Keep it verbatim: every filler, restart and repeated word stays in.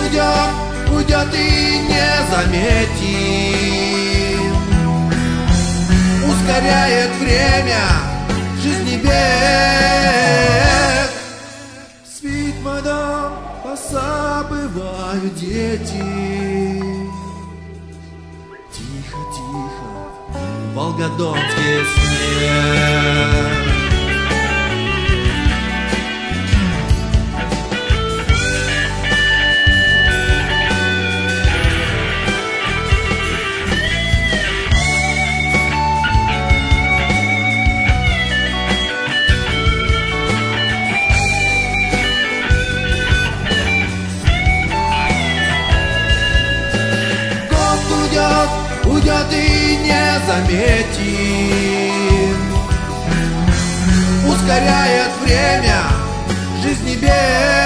уйдет, уйдет и не заметим. Ускоряет время жизни бег. Спит мой дом, посапывают дети. Тихо, тихо, волгодонский снег. Уйдет и не заметим. Ускоряет время жизни бег.